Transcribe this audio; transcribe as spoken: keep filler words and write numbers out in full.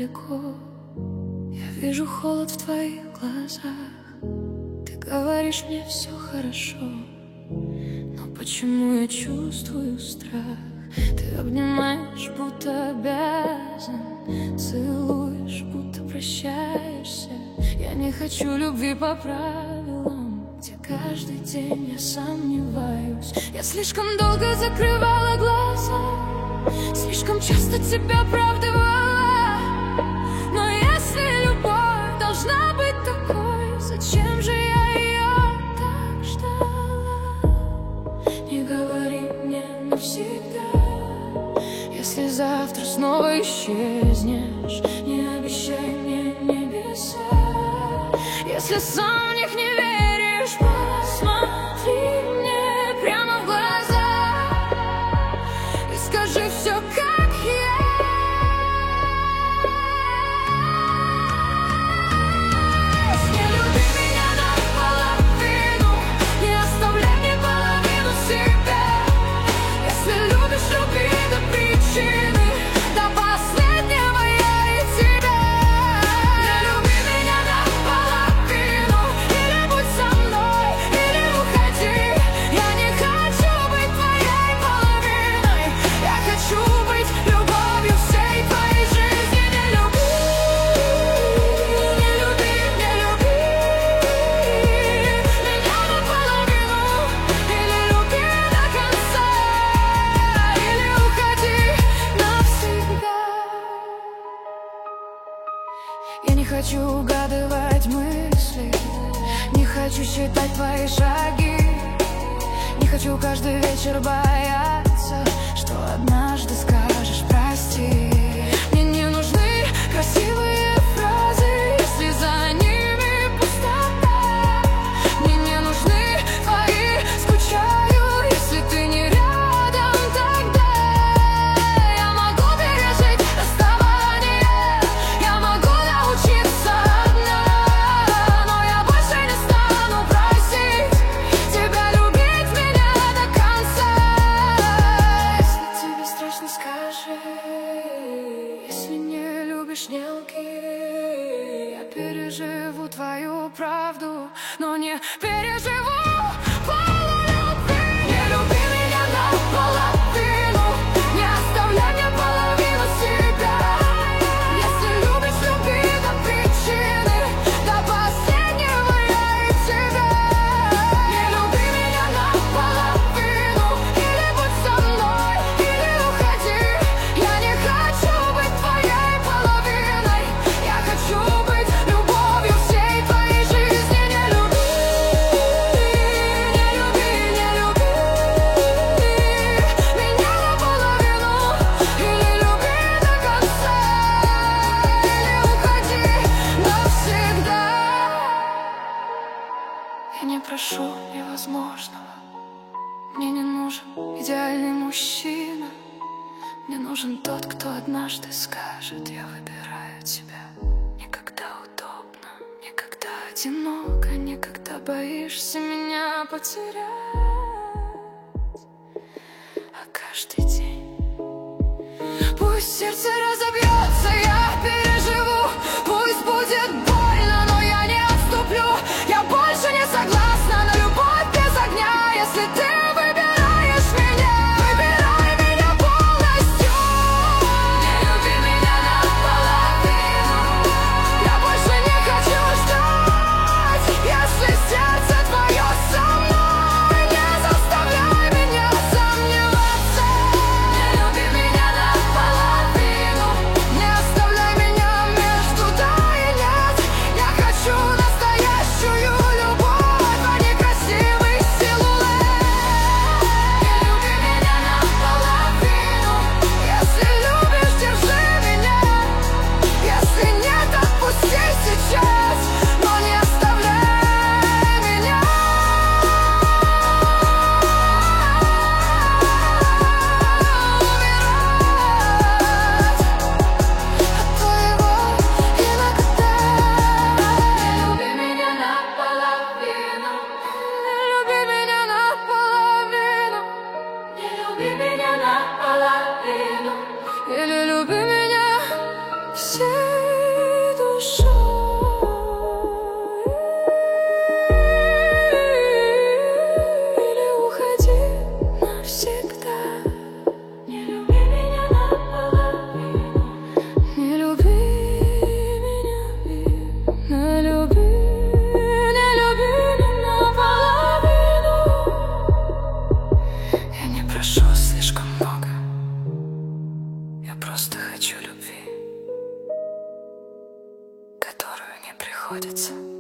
далеко. Я вижу холод в твоих глазах. Ты говоришь мне все хорошо, но почему я чувствую страх? Ты обнимаешь, будто обязан, целуешь, будто прощаешься. Я не хочу любви по правилам, где каждый день я сомневаюсь. Я слишком долго закрывала глаза, слишком часто тебя оправдывала. Но если любовь должна быть такой, зачем же я ее так ждала? Не говори мне навсегда. Если завтра снова исчезнешь, не обещай мне небеса. Если сам в них не веришь, посмотри мне прямо в глаза и скажи все как есть. Не люби меня наполовину, не оставляй мне половину себя. Если любишь, люби до причины, до последнего я и тебя. Не люби меня наполовину, или будь со мной, или уходи. Я не хочу быть твоей половиной, я хочу быть любовью всей твоей жизни. Не люби, не люби, не люби меня наполовину, или люби до конца, или уходи навсегда. Я не хочу угадывать мысли, не хочу считать твои шаги, не хочу каждый вечер бояться, что однажды скажешь прости. Мне не нужны красивые фразы, если за ними пустота. Мне не нужны твои «скучаю», если ты не рядом. Тогда я могу пережить расставание, я могу научиться одна, но я больше не стану просить тебя любить меня до конца. Если тебе страшно, скажи. Если не любишь, не лги. Я переживу твою правду, но не переживу полулюбви. Не люби меня наполовину, не оставляй мне половину себя. Если любишь, люби до причины, до последнего я и тебя. Не люби меня наполовину, или будь со мной, или уходи. Я не хочу быть твоей половиной, я хочу быть любовью всей твоей жизни. Не люби, не люби, не люби меня наполовину, или люби до конца, или уходи навсегда. Я не прошу невозможного, мне не нужен идеальный мужчина. Мне нужен тот, кто однажды скажет: я выбираю тебя. Никогда удобно, никогда одиноко, никогда боишься меня потерять. А каждый день пусть сердце разобьется, я переживу. Пусть будет больно, но я не отступлю. Я больше не согласна на любовь без огня. Если ты выбираешь меня, выбирай меня полностью. Не люби меня наполовину, я больше не хочу ждать. Если сердце твое со мной, не заставляй меня сомневаться. Не люби меня наполовину, просто хочу любви, которую не приходится